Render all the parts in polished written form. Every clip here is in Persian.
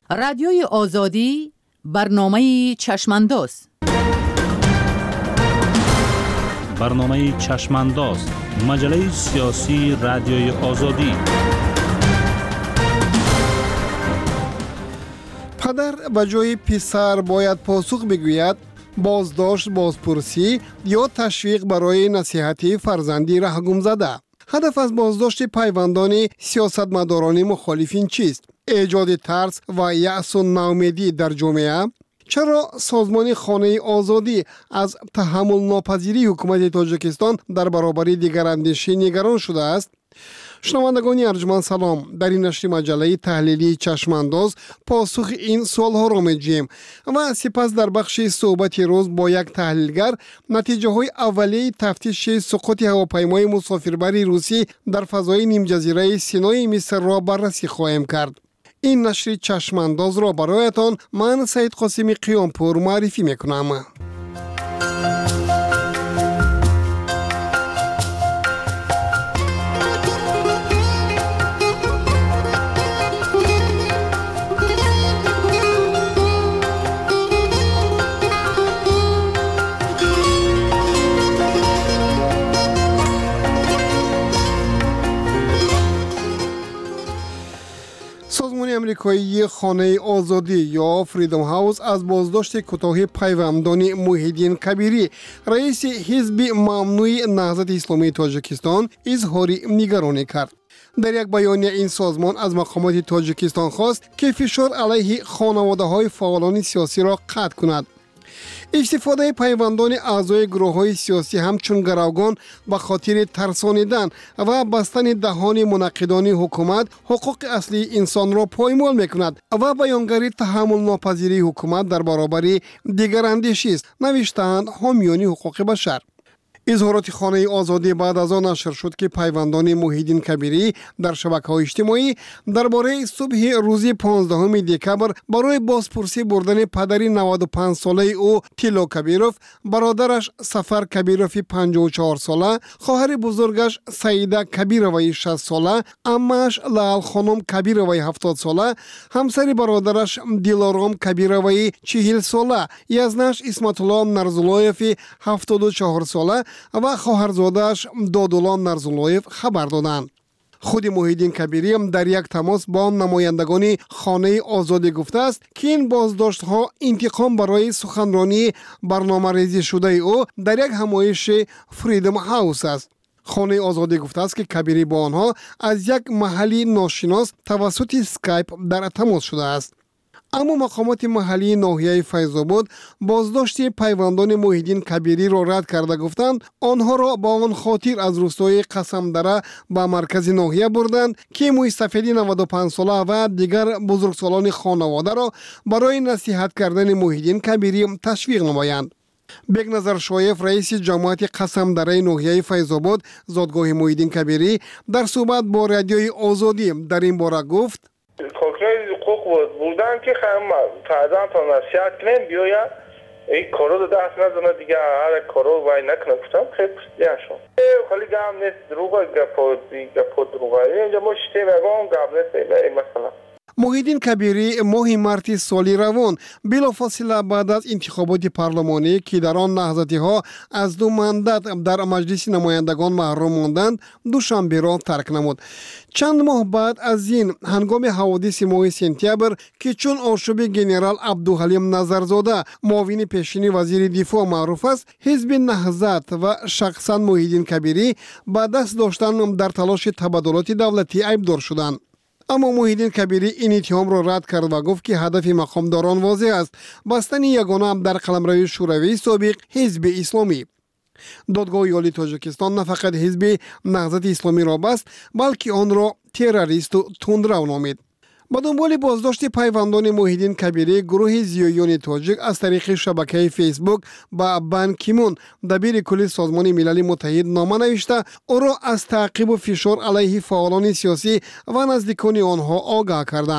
رادیوی آزادی برنامه چشمانداز. برنامه چشمانداز، مجله سیاسی رادیوی آزادی. پدر به جای پسر باید پاسخ بگوید بازداشت، بازپرسی یا تشویق برای نصیحت فرزندی را گم زده. هدف از بازداشت پیوندان سیاستمداران مخالفین چیست؟ ایجاد ترس و یأس و ناامیدی در جامعه؟ چرا سازمان خانه آزادی از تحمل ناپذیری حکومت تاجیکستان در برابر دیگراندیشی نگران شده است؟ شنوندگان ارجمند سلام. در این نشر مجله تحلیلی چشمانداز پاسخ این سوالها را می‌جوییم و سپس در بخش صحبت روز با یک تحلیلگر نتیجه های اولیه تفتیش سقوط هواپیمای مسافربری روسی در فضای نیم جزیره سینای مصر را بررسی خواهیم کرد. این نشر چشمانداز را برایتان من سید قاسمی قیامپور معرفی میکنم. سازمان امریکایی خانه آزادی یا فریدم هاوس از بازداشت کوتاه پیوندان محیدین کبیری رئیس حزب ممنوع نهضت اسلامی تاجیکستان اظهار نگرانی کرد. در یک بیانیه این سازمان از مقامات تاجیکستان خواست که فشار علیه خانواده‌های فعالان سیاسی را قطع کند. استفاده پیوندان اعضای گروه‌های سیاسی همچون گروگان به خاطر ترسانیدن و بستن دهان مناقضان حکومت حقوق اصلی انسان را پایمال می‌کند و بیانگر تحمل ناپذیری حکومت در برابر دیگراندیشی است، نوشتند حامیان حقوق بشر. اظهارات خانه آزادی بعد از آن نشر شد که پیوندان محیدین کبیری در شبکه‌های اجتماعی درباره صبح روز 15 دکبر برای بازپرسی بردن پدر 95 ساله او تیلو کبیروف، برادرش سفر کبیروف 54 ساله، خواهر بزرگش سعیده کبیروی 60 ساله، عمه‌اش لال خانم کبیروی 70 ساله، همسر برادرش دیلارام کبیروی 40 ساله، یزنش اسمت الله نرزولایف 74 ساله و خواهرزاده‌اش دادولا نرزولایف خبر دادند. خود محیدین کبیری هم در یک تماس با نمایندگان خانه آزادی گفته است که این بازداشت‌ها انتقام برای سخنرانی برنامه‌ریزی شده او در یک همایش فریدم هاوس است. خانه آزادی گفته است که کبیری با آنها از یک محلی ناشناس توسط اسکایپ در تماس شده است. اما مقامات محلی ناحیه فیض‌آباد بازداشت پیوندان محیدین کبیری را رد کرده گفتند آنها را با آن خاطر از روستای قسمدره به مرکز ناحیه بردند که مستفید 95 ساله و دیگر بزرگسالان خانواده را برای نصیحت کردن محیدین کبیری تشویق نمایند. بگنظر شایف رئیس جماعت قسمدره ناحیه فیض‌آباد زادگاه محیدین کبیری در صحبت با رادیوی آزادی در این باره گفت کنترل حقوق بودن که فردا تا نصیحت کنیم بیاید این کارو رو دست نزنه دیگه، هر کارو وای نکنه. گفتم خیلی دیاشون خیلی گام نیست، دروغه گپ دروغه اینجا ما شتی میگم گپ نیست. مثلا محیدین کبیری ماه مارس سالی روان بلافاصله بعد از انتخابات پارلمانی که در آن نهضتی‌ها از 2 ماندات در مجلس نمایندگان محروم ماندند دوشنبه را ترک نمود. چند ماه بعد از این هنگام حوادث ماه سپتامبر که چون آشوب گنرال عبدالحلیم نظرزاده معاون پیشین وزیر دفاع معروف است، حزب نهضت و شخصا محیدین کبیری با دست داشتن در تلاش تبادلات دولتی عیبدار شدند. اما محیدین کبیری این اتهام را رد کرد و گفت که هدف مقامداران واضح است: بستن یگانه در قلمرو شوروی سابق حزب اسلامی. دادگاه عالی تاجیکستان نه فقط حزب نهضت اسلامی را بست، بلکه آن را تروریست و تندرو نامید. با دنبال بازداشت پیوندان محیدین کبیری، گروه زیایان تاجیک از طریق شبکه فیسبوک با بان کی مون دبیر کل سازمان ملل متحد نامه نوشته او را از تعقیب و فشار علیه فعالان سیاسی و نزدیکان آنها آگاه کردند.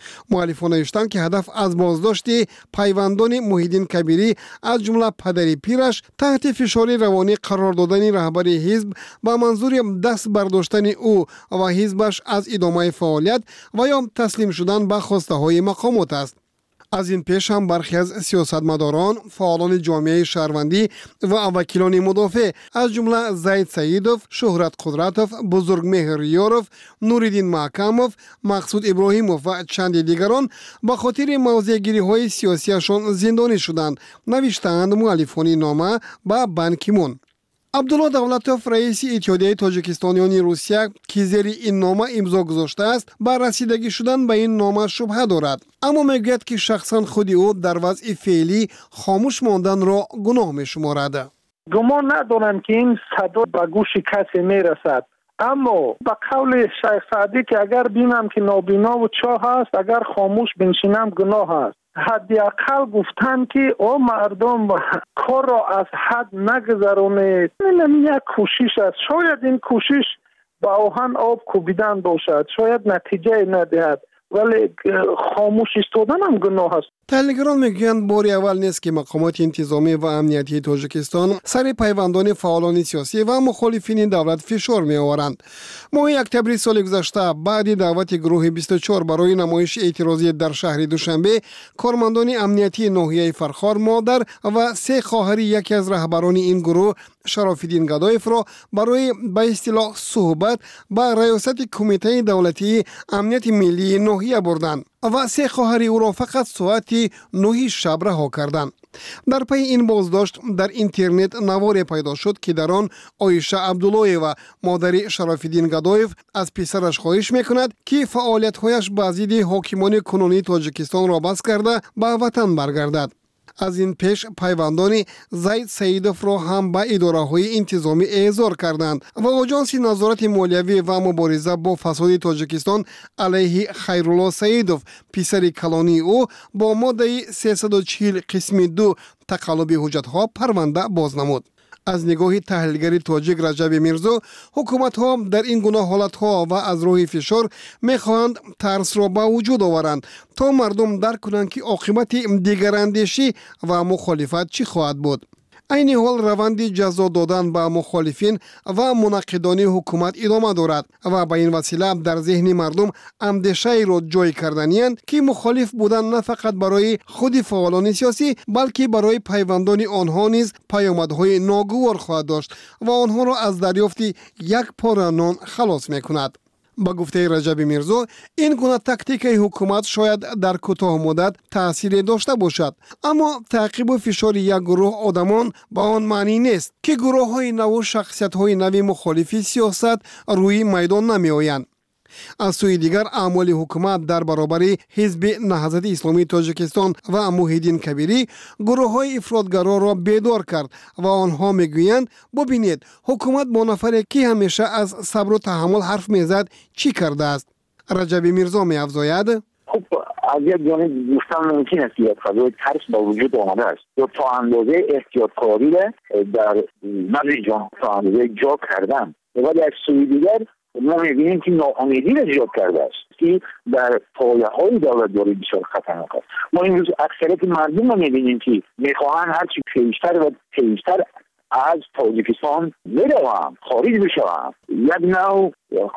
مؤلفان نوشتند که هدف از بازداشت پیوندان محیدین کبیری از جمله پدری پیرش تحت فشار روانی قرار دادن رهبر حزب با منظور دست برداشتن او و حزبش از ادامه فعالیت و یا تسلیم شدن به خواسته های مقامات است. از این پیش هم برخی از سیاستمداران، فعالان جامعه شهروندی و وکیلان مدافع از جمله زید سیدوف، شهرت قدرتوف، بزرگمهر ریاروف، نوریدین محکموف، مقصود ابراهیموف و چند دیگران به خاطر موضع‌گیری های سیاسیشان زندانی شدند، نوشتند مؤلفان نامه به بان کی مون. عبدالله دولتوف رئیس اتحادیه تاجیکستانیان روسیه که زیر این نامه امضا گذاشته است بر رسیدگی شدن به این نامه شبهه دارد، اما میگوید که شخصا خود او در وضع فعلی خاموش ماندن را گناه میشمارد. گمان ندارم که این صدا به گوش کسی میرسد، اما به قول شیخ سعدی که اگر بینم که نابینا و چاه است، اگر خاموش بنشینم گناه است. حداقل گفتن که او مردم کار را از حد نگذرونه، این یک کوشش است. شاید این کوشش با آهن آب کوبیدن باشد، شاید نتیجه ندهد، ولی خاموش ایستادن هم گناه است. تحلیلگران میگویند بار اول نیست که مقامات انتظامی و امنیتی تاجیکستان سر پیوندان فعالان سیاسی و مخالفین دولت فشار میآورند. ماه اکتبر سال گذشته بعد دعوت گروه 24 برای نمایش اعتراضی در شهر دوشنبه، کارمندان امنیتی ناحیه فرخار مادر و 3 خواهر یکی از رهبران این گروه شراف‌الدین گدایف را برای به اصطلاح صحبت به ریاست کمیته دولتی امنیت ملی ناحیه بردند و 3 خواهر او را فقط ساعت 9 شب رها کردند. در پی این بازداشت در اینترنت نواری پیدا شد که در آن عایشه عبدالله و مادر شراف‌الدین گدایف از پسرش خواهش میکند که فعالیت‌هایش به ضد حاکمان کنونی تاجیکستان را بس کرده به وطن برگردد. از این پیش پیوندان زید سیدوف را هم به اداره‌های انتظامی احضار کردند و آژانس نظارت مالیوی و مبارزه با فساد تاجیکستان علیه خیرالله سیدوف پسر کلانی او با ماده 340 قسم 2 تقلب حجت‌ها پرونده باز نمود. از نگاه تحلیلگر تاجیک رجب میرزا، حکومت ها در این گونه حالت ها و از راه فشار میخواهند ترس را به وجود آورند تا مردم درک کنند که عاقبت دیگراندیشی و مخالفت چی خواهد بود. این حال روند جزا دادن به مخالفین و مناقضان حکومت ادامه دارد و به این وسیله در ذهن مردم اندیشه را جای کردنی‌اند که مخالف بودن نه فقط برای خود فعالان سیاسی بلکه برای پیوندان آنها نیز پیامدهای ناگوار خواهد داشت و آنها را از دریافت یک پاره نان خلاص می‌کند. با گفته رجب میرزا، این گونه تاکتیک حکومت شاید در کوتاه مدت تأثیر داشته باشد، اما تعقیب و فشار یک گروه آدمان با آن معنی نیست که گروه های نو و شخصیت های نوی مخالف سیاست روی میدان نمی آیند. از سوی دیگر اعمال حکومت در برابر حزب نهضت اسلامی تاجیکستان و محیدین کبیری گروه های افراطگرا را بیدار کرد و آنها میگویند ببینید حکومت با نفری که همیشه از صبر و تحمل حرف میزد چی کرده است. رجب میرزا می‌افزاید خب از یک جانب گفتن ممکن است یک فضای ترس با وجود آمده است و تا اندازه احتیاطکاری در نزد جان تا اندازه جا کردن، ولی از سوی دیگر ما می‌بینیم که ناامیدی را زیاد کرده است که در پایه‌های دولت داره بسیار خطرناک است. ما امروز اکثریت مردم رو می‌بینیم که می‌خواهند هرچی پیشتر و پیشتر از تاجیکستان بروند، خارج بشوند. یک نوع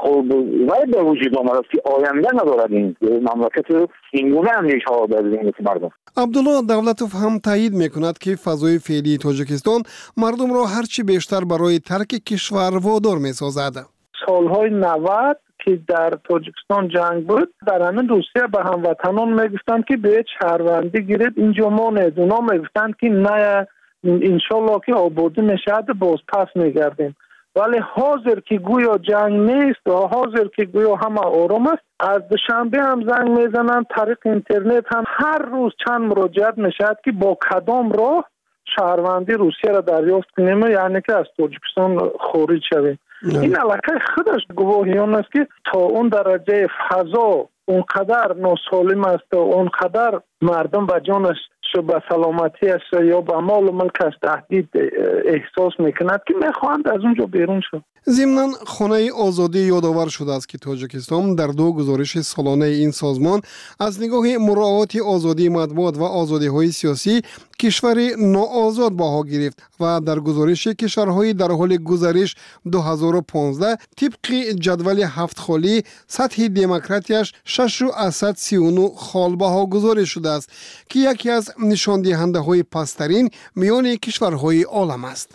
وای به وجود آمده است که آینده ندارد این مملکت. اینگونه اندیشه‌ها در ذهن مردم. عبدالله دولتوف هم تایید میکند که فضای فعلی تاجیکستان مردم را هرچی بیشتر برای ترک کشور وادار می‌سازد. سالهای 90 که در تاجیکستان جنگ بود، در همین روسیه به هموطنان میگفتند که به شهروندی گیرید اینجا مانید. اونا میگفتند که نه انشالله که آبادی میشد باز پس میگردیم. ولی حاضر که گویا جنگ نیست و حاضر که گویا همه آرام است، از دوشنبه هم زنگ میزنند، طریق اینترنت هم هر روز چند مراجعت میشد که با کدام راه شهروندی روسیه را دریافت کنیم، یعنی که از تاجیکستان خارج شویم. این علاقه خودش گواهیان است که تا اون درجه فضا اونقدر ناسالم است و اونقدر مردم به جانش به سلامتیش یا به مال و ملکش تهدید احساس میکند که میخواهند از اونجا بیرون شد. ضمناً خانه آزادی یادآور شده است که تاجیکستان در دو گزارش سالانه این سازمان از نگاه مراعات آزادی مطبوعات و آزادی‌های سیاسی کشور ناآزاد بها گرفت و در گزارش کشورهای در حال گذرش 2015 طبق جدول 7 خالی سطح دموکراتیش 6.39 خال بها گذاری شده است که یکی از نشان دهنده‌های پست‌ترین میان کشورهای عالم است.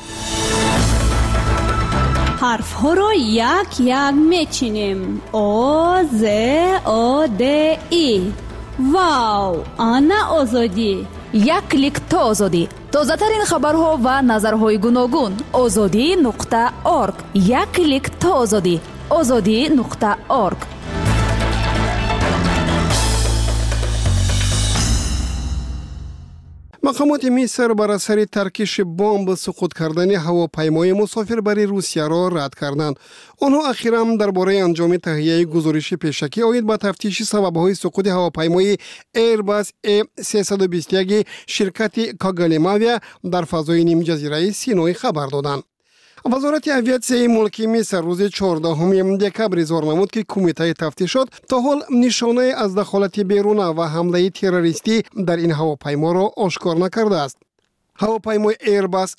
حرف ها را یک یک میچینیم. او ز او د ای. واو، آنا آزادی. یک کلیک تا آزادی. تازه ترین خبرها و نظرهای گوناگون. azadi.org. یک کلیک تا آزادی. azadi.org. مقامات مصر بر اثر ترکش بمب سقوط کردن هواپیمای مسافربری روسیه را رد کردند. آنها اخیراً درباره انجام تهیه گزارش پیشکی آید به تفتیش سبب‌های سقوط هواپیمای ایرباس A321 شرکت کاگالیماویا در فضای نیم جزیره سینای خبر دادند. وزارت اویاسیون ملکی مصر روز 14 دکبر اظهار نمود که کمیته تفتیشات تا حال نشانه از دخالت بیرونه و حمله تروریستی در این هواپیما را آشکار نکرده است. هواپیمای ایرباس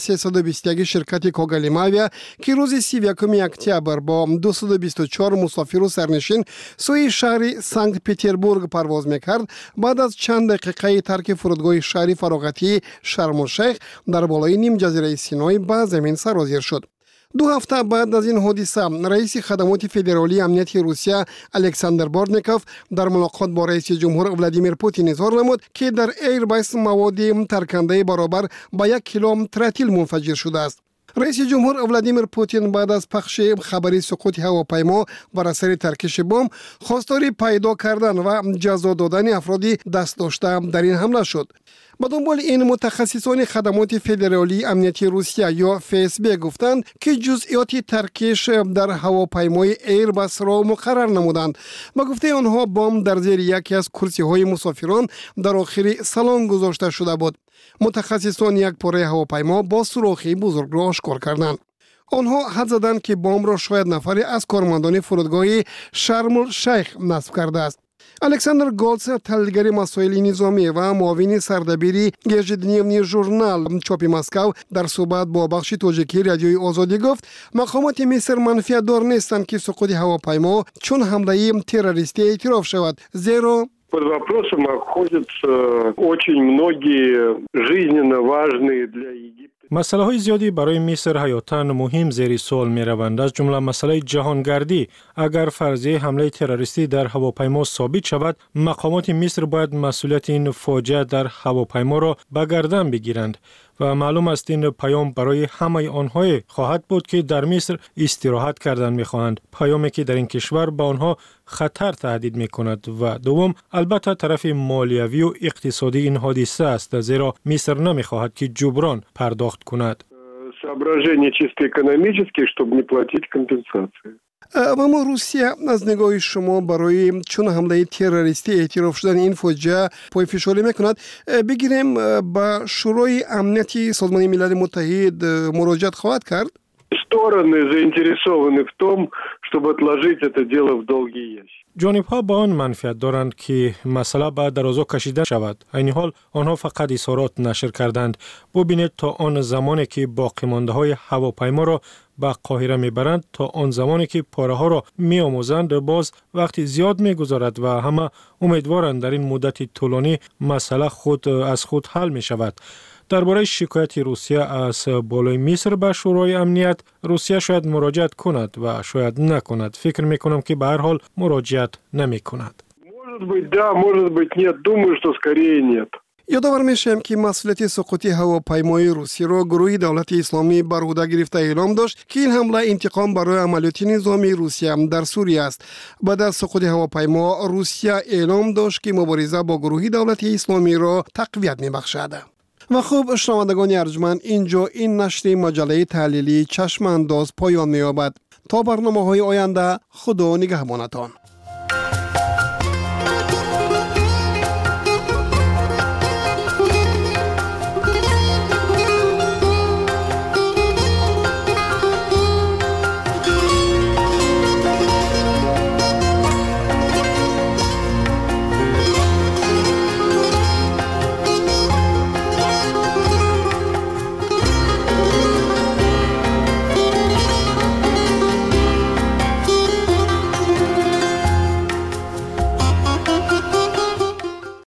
A321 شرکت کاگالیماویا که روز 31 اکتبر با 224 مسافر و سرنشین سوی شهر سنت پترزبورگ پرواز میکرد، بعد از چند دقیقه ترک فرودگاه شهر فراغتی شرم الشیخ در بالای نیم جزیره سینای به زمین سرازیر شد. 2 هفته بعد از این حادثه رئیس خدمات فدرالی امنیت روسیه الکساندر بورتنیکوف در ملاقات با رئیس جمهور ولادیمیر پوتین اظهار نمود که در ایرباس مواد ترکنده برابر با 1 کیلو ترتیل منفجر شده است. رئیس جمهور ولادیمیر پوتین بعد از پخش خبری سقوط هواپیما بر اثر ترکش بمب خواستار پیدا کردن و جزا دادن افرادی دست داشته در این حمله شد. با دنبال این متخصصان خدمات فدرالی امنیتی روسیه یا FSB گفتند که جزئیات ترکش در هواپیمای ایرباس را مقرر نمودند. با گفته آنها بمب در زیر یکی از کرسی‌های مسافران در آخر سالن گذاشته شده بود. متخصصان یک پاره هواپیما با سوراخی بزرگ را آشکار کردند. آنها حد زدند که بمب را شاید نفری از کارمندان فرودگاه شرم الشیخ نصب کرده است. الکساندر گولتس، تحلیلگر مسائل نظامی و معاون سردبیری گژدنیوی ژورنال چاپ مسکو در صحبت با بخش تاجیکی رادیوی آزادی گفت مقامات مصر منفیت دار نیستند که سقوط هواپیما چون حمله تروریستی اعتراف شود، زیرا под вопросом находятся очень многие жизненно важные для Египта. مسئله های زیادی برای مصر حیاتاً مهم زیر سوال می روند، از جمله مسئله جهانگردی. اگر فرضیه حمله تروریستی در هواپیما ثابت شود، مقامات مصر باید مسئولیت این فاجعه در هواپیما را به گردن بگیرند و معلوم است این پیام برای همه آنها خواهد بود که در مصر استراحت کردن می خواهند، پیامی که در این کشور به آنها خطر تهدید می کند. و دوم البته طرف مالیوی و اقتصادی این حادثه است، زیرا مصر نمی خواهد که جبران پرداخت کند. соображения чисто экономические, чтобы не платить компенсации. اما روسیه از نگاه شما برای چون حمله تروریستی اعتراف شدن این فاجعه پای فشاری میکند؟ بگیریم با شورای امنیتی سازمان ملل متحد مراجعت خواهد کرد؟ Стороны заинтересованы в том, чтобы отложить это дело в долгий ящик. جانب‌ها با آن منفعت دارند که مسئله به درازا کشیده شود. این حال آنها فقط اظهارات نشر کردند. ببینید تا آن زمانی که باقی مانده‌های هواپیما را به قاهره میبرند تا آن زمانی که پاره‌ها را میآموزند باز وقتی زیاد میگذارد و همه امیدوارند در این مدت طولانی مسئله خود از خود حل می شود. درباره شکایت روسیه از بالای مصر به شورای امنیت، روسیه شاید مراجعت کند و شاید نکند. فکر میکنم که به هر حال مراجعت نمی کند. Может быть, да, может быть, нет. Думаю, что скорее нет. یادآور میشم که مسئولیت سقوط هواپیمای روسی را گروه دولت اسلامی بر عهده گرفته اعلام داشت که این حمله انتقام برای عملیات نظامی روسیه در سوریه است. بعد از سقوط هواپیما روسیه اعلام داشت که مبارزه با گروه دولت اسلامی را تقویت میبخشد. و خوب شنوندگان ارجمند، اینجا این نشر مجله تحلیلی چشم انداز پایان می‌یابد. تا برنامه‌های آینده خدا نگهبانتان.